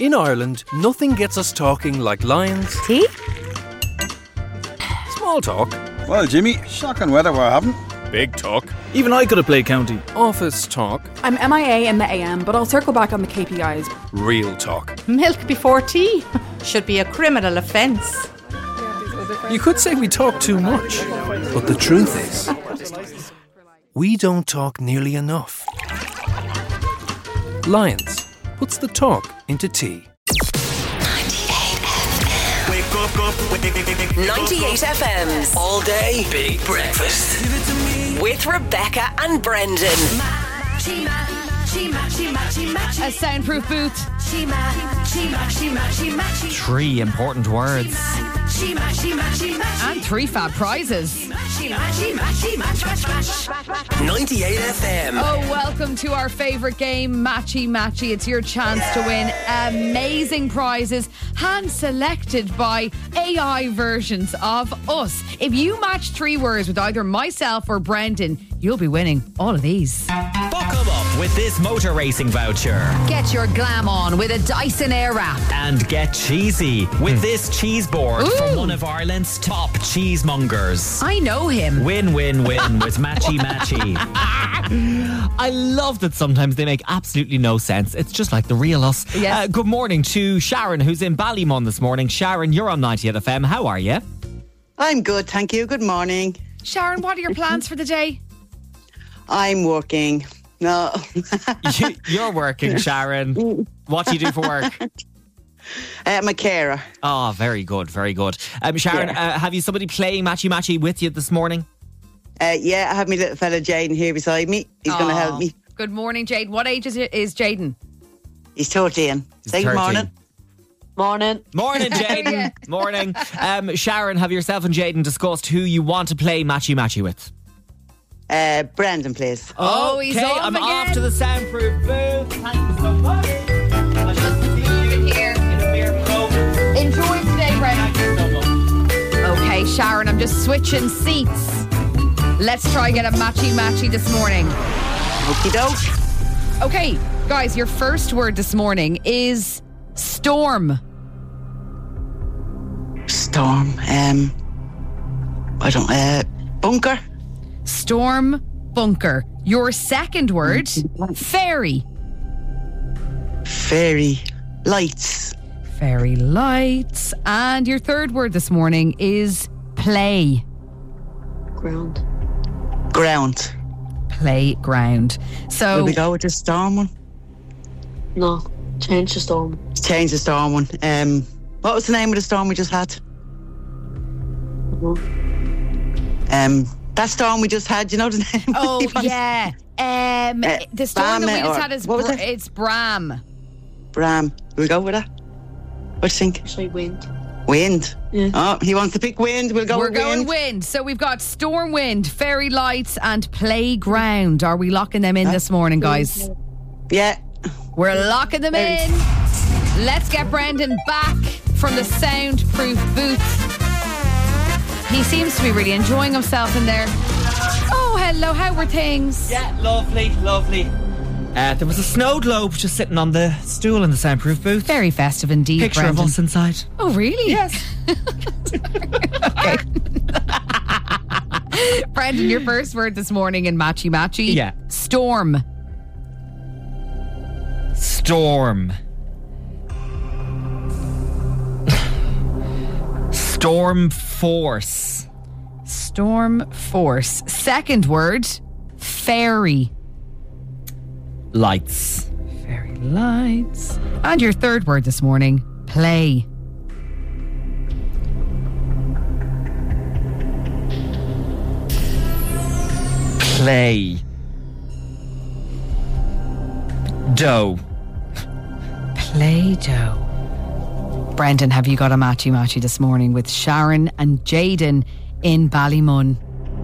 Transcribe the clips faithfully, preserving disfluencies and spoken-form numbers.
In Ireland, nothing gets us talking like lions. Tea? Small talk. Well, Jimmy, shocking weather we're having. Big talk. Even I could have played county. Office talk. I'm M I A in the A M, but I'll circle back on the K P Is. Real talk. Milk before tea should be a criminal offence. You could say we talk too much, but the truth is, we don't talk nearly enough. Lions puts the talk into tea. ninety-eight F M's All Day Big Breakfast with Rebecca and Brendan. A soundproof booth. Three important words. And three fab prizes. ninety-eight F M. Oh, welcome to our favourite game, Matchy Matchy. It's your chance to win amazing prizes, hand selected by A I versions of us. If you match three words with either myself or Brendan, you'll be winning all of these. Buckle up with this motor racing voucher. Get your glam on with a Dyson Airwrap. And get cheesy with Mm. this cheese board Ooh. from one of Ireland's top cheesemongers. I know him. Win, win, win with Matchy Matchy. I love that sometimes they make absolutely no sense. It's just like the real us. Yes. Uh, good morning to Sharon, who's in Ballymun this morning. Sharon, you're on ninety-eight F M. How are you? I'm good, thank you. Good morning. Sharon, what are your plans for the day? I'm working. No. you, you're working, Sharon. What do you do for work? Uh, I'm a carer. Oh, very good, very good. Um, Sharon, Yeah. uh, have you somebody playing Matchy Matchy with you this morning? Uh, yeah, I have my little fella Jaden here beside me. He's going to help me. Good morning, Jade. What age is, is Jaden? He's thirteen. He's Say good thirteen. morning. Morning. Morning, Jaden. Yeah. Morning. Um, Sharon, have yourself and Jaden discussed who you want to play Matchy Matchy with? Uh, Brandon, please. Oh, he's okay, off I'm again. off to the soundproof booth. Thank you so much. I shall see you Here. in a mere moment. Enjoy today, Brendan. Thank you so much. Okay, Sharon, I'm just switching seats. Let's try get a matchy matchy this morning. Okie doke. Okay, guys, your first word this morning is storm. Storm. Um, I don't. Uh, bunker. Storm, bunker. Your second word, fairy. Fairy. Lights. Fairy lights. And your third word this morning is play. Ground. Ground. Playground. So Will we go with the storm one? No. Change the storm. Change the storm one. Um, what was the name of the storm we just had? No. Um, that storm we just had. You know the name? Oh yeah. Um, Uh, the storm that we Bram, just or- had is what was Br- it? it's Bram. Bram. Will we go with that? What do you think? Say wind. Wind. Yeah. Oh, he wants to pick wind. We'll go We're with going wind. wind. So we've got storm wind, fairy lights, and playground. Are we locking them in Huh? this morning, guys? Yeah. We're locking them Very- in. Let's get Brendan back from the soundproof booth. He seems to be really enjoying himself in there. Oh, hello. How were things? Yeah, lovely, lovely. Uh, there was a snow globe just sitting on the stool in the soundproof booth. Very festive indeed, Picture Brendan. of us inside. Oh, really? Yes. Okay. Brendan, your first word this morning in Matchy Matchy. Yeah. Storm. Storm. Storm force. Storm force. Second word, fairy. Lights. Fairy lights. And your third word this morning, play. Play. Dough. Play-Doh. Brendan, have you got a matchy matchy this morning with Sharon and Jaden in Ballymun?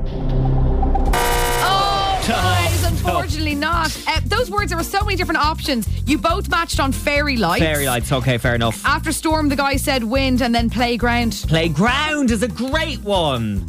Oh, guys, unfortunately not. Uh, those words, there were so many different options. You both matched on fairy lights. Fairy lights, okay, fair enough. After storm, the guy said wind and then playground. Playground is a great one.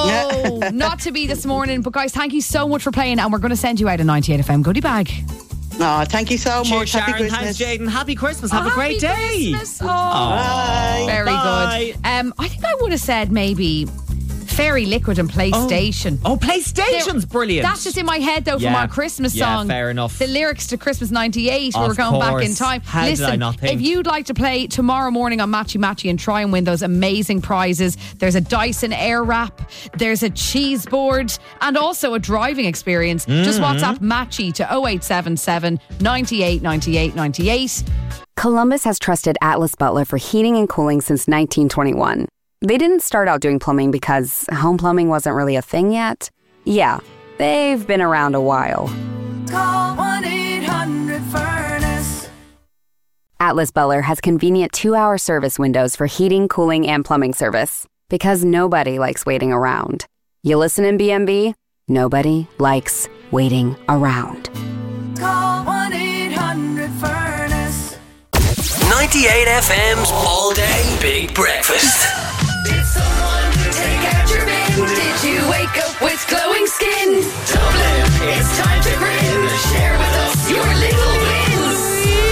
Oh, not to be this morning. But guys, thank you so much for playing, and we're going to send you out a ninety-eight F M goodie bag. Oh, thank you so Cheers, much. Happy Sharon. Christmas. Thanks, Jaden. Happy Christmas. Have Oh, a great happy day. Christmas. Oh, Bye. very Bye. good. Um, I think I would have said maybe Fairy Liquid and PlayStation. Oh, PlayStation's They're- brilliant. That's just in my head though from Yeah. our Christmas Yeah, song. fair enough. The lyrics to Christmas ninety-eight. We Of were going back in course. time. How did Listen, I not think? if you'd like to play tomorrow morning on Matchy Matchy and try and win those amazing prizes, there's a Dyson Airwrap, there's a cheese board, and also a driving experience. Just Mm-hmm. WhatsApp Matchy to oh eight seven seven, ninety-eight, ninety-eight, ninety-eight. Columbus has trusted Atlas Butler for heating and cooling since nineteen twenty-one. They didn't start out doing plumbing because home plumbing wasn't really a thing yet. Yeah, they've been around a while. Call one eight hundred furnace. Atlas Butler has convenient two-hour service windows for heating, cooling, and plumbing service. Because nobody likes waiting around. You listen in B M B? Nobody likes waiting around. Call one eight hundred furnace. ninety-eight F M's All Day Big Breakfast. Did someone take out your bin? Did you wake up with glowing skin? Dublin, it's time to grin. Share with us your little wins.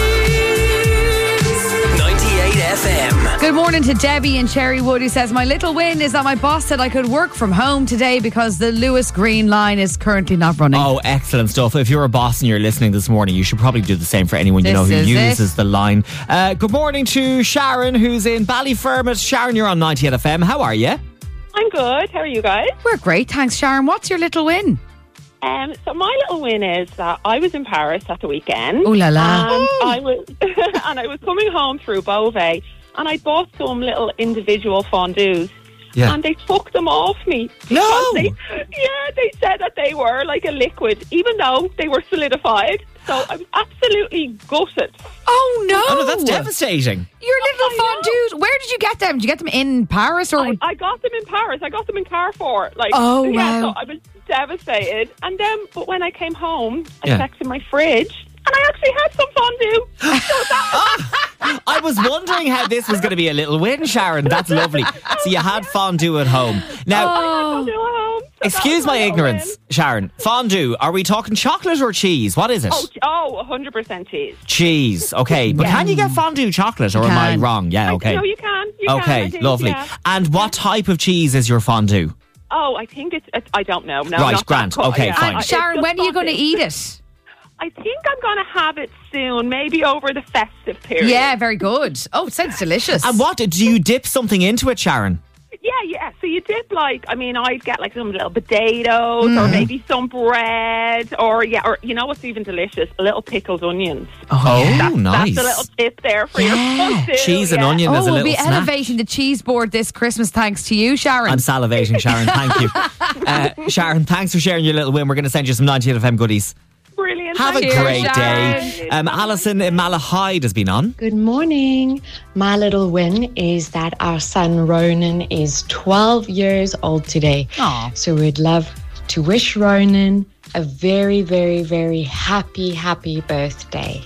ninety-eight F M. Good morning to Debbie in Cherrywood, who says, my little win is that my boss said I could work from home today because the Lewis Green line is currently not running. Oh, excellent stuff. If you're a boss and you're listening this morning, you should probably do the same for anyone you This know who is uses it. the line. Uh, good morning to Sharon, who's in Ballyfermot. Sharon, you're on ninety-eight F M. How are you? I'm good. How are you guys? We're great, thanks, Sharon. What's your little win? Um, so my little win is that I was in Paris at the weekend. Ooh la la. And I was and I was coming home through Beauvais, and I bought some little individual fondues. Yeah. And they took them off me. No. They, yeah, they said that they were like a liquid, even though they were solidified. So I'm absolutely gutted. Oh no! Oh, no, that's devastating. Your little fondues. Where did you get them? Did you get them in Paris or? I, I got them in Paris. I got them in Carrefour. Like, Oh, yeah, wow. So I was devastated. And then, but when I came home, I Yeah. checked in my fridge, and I actually had some fondue. So that, I was wondering how this was going to be a little win, Sharon. That's lovely. So you had fondue at home. Now, fondue at home. So excuse that was my little ignorance, win. Sharon. Fondue, are we talking chocolate or cheese? What is it? Oh, ch- oh, one hundred percent cheese. Cheese, okay. But can you get fondue chocolate, or am I can. wrong? Yeah, okay. No, you can. You can, Okay, I think, lovely. yeah. And what type of cheese is your fondue? Oh, I think it's, it's I don't know. No, Right, not that grand. cut, Okay, yeah. fine. I- it's Sharon, just when are you going to fondue. eat it? I think I'm going to have it soon, maybe over the festive period. Yeah, very good. Oh, it sounds delicious. And what, do you dip something into it, Sharon? Yeah, yeah. So you dip like, I mean, I'd get like some little potatoes Mm. or maybe some bread or, yeah, or you know what's even delicious? Little pickled onions. Oh, that's, nice. That's a little tip there for your fondue. Cheese and yeah. onion Oh, is a we'll little be snack. elevating the cheese board this Christmas thanks to you, Sharon. I'm salivating, Sharon. Thank you. Uh, Sharon, thanks for sharing your little win. We're going to send you some ninety-eight F M goodies. Brilliant. Have a Thank you. great Sharon. day. Um, Alison in Malahide has been on. Good morning. My little win is that our son Ronan is twelve years old today. Aw. So we'd love to wish Ronan a very, very, very happy, happy birthday.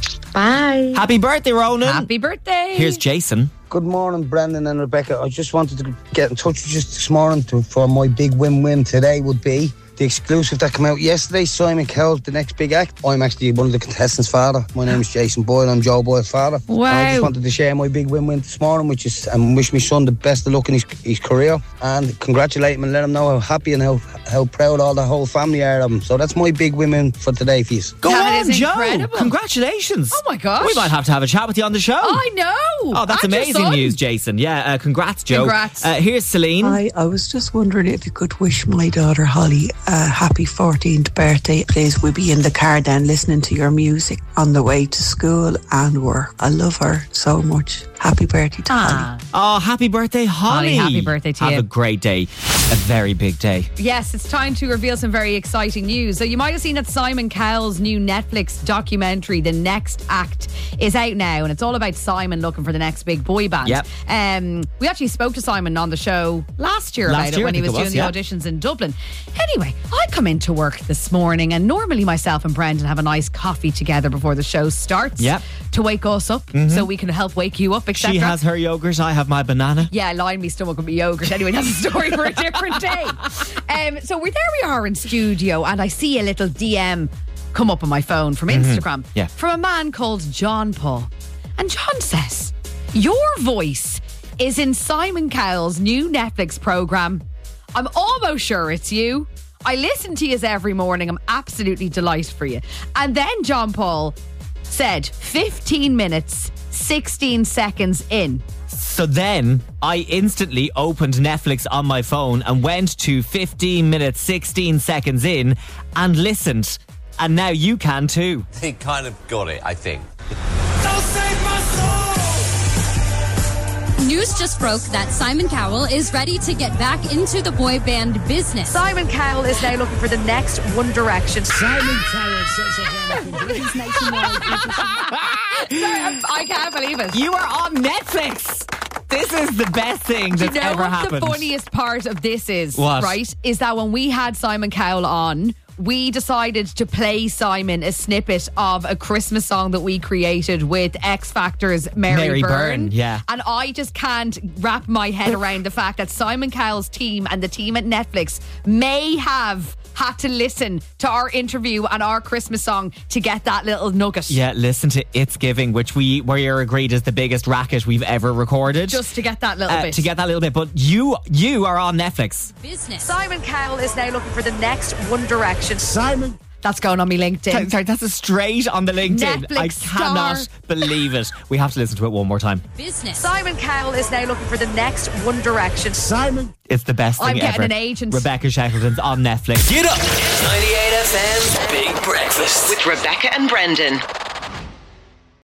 Bye. Happy birthday, Ronan. Happy birthday. Here's Jason. Good morning, Brendan and Rebecca. I just wanted to get in touch with you just this morning to, for my big win-win today would be the exclusive that came out yesterday, Simon Cowell's The Next Big Act. I'm actually one of the contestants' father. My name is Jason Boyle. I'm Joe Boyle's father. Wow. And I just wanted to share my big win-win this morning, which is and wish my son the best of luck in his, his career and congratulate him and let him know how happy and how, how proud all the whole family are of him. So that's my big win-win for today for you. Go That on, is Joe. incredible. Congratulations. Oh my gosh. We might have to have a chat with you on the show. I know. Oh, that's And your amazing son. news, Jason. Yeah, uh, congrats, Joe. Congrats. Uh, here's Celine. Hi, I was just wondering if you could wish my daughter Holly a happy fourteenth birthday. Please, we'll be in the car then listening to your music on the way to school and work. I love her so much. Happy birthday to Holly. Oh, happy birthday, Holly. Holly, happy birthday to have you. Have a great day. A very big day. Yes, it's time to reveal some very exciting news. So you might have seen that Simon Cowell's new Netflix documentary, The Next Act, is out now, and it's all about Simon looking for the next big boy band. Yep. Um, we actually spoke to Simon on the show last year Last about year, it when I he think was it was, doing yeah. the auditions in Dublin. Anyway, I come into work this morning, and normally myself and Brendan have a nice coffee together before the show starts. Yep. To wake us up, Mhm. so we can help wake you up, et cetera. She has her yogurt, I have my banana. Yeah, line me stomach with me yogurt. Anyway, that's a story for a different day. Um, so we're there we are in studio, and I see a little D M come up on my phone from Mhm. Instagram Yeah. from a man called John Paul. And John says, your voice is in Simon Cowell's new Netflix program. I'm almost sure it's you. I listen to you every morning. I'm absolutely delighted for you. And then John Paul said fifteen minutes, sixteen seconds in. So then I instantly opened Netflix on my phone and went to fifteen minutes, sixteen seconds in and listened. And now you can too. He kind of got it, I think. News just broke that Simon Cowell is ready to get back into the boy band business. Simon Cowell is now looking for the next One Direction. Simon Cowell says I can't believe it. You are on Netflix. This is the best thing Do that's you know ever what happened. the funniest part of this is? What? Right? Is that when we had Simon Cowell on, we decided to play Simon a snippet of a Christmas song that we created with X Factor's Mary, Mary Byrne. Byrne, yeah. And I just can't wrap my head around the fact that Simon Cowell's team and the team at Netflix may have had to listen to our interview and our Christmas song to get that little nugget. Yeah, listen to It's Giving, which we were agreed is the biggest racket we've ever recorded. Just to get that little Uh, bit. to get that little bit. But you you are on Netflix. Business. Simon Cowell is now looking for the next One Direction. Simon. That's going on my LinkedIn. Sorry, that's a straight on the LinkedIn. Netflix I cannot star. believe it. We have to listen to it one more time. Business. Simon Cowell is now looking for the next One Direction. Simon. It's the best thing I'm getting ever. an agent. Rebecca Shackleton's on Netflix. Get up! ninety-eight F M's Big Breakfast with Rebecca and Brendan.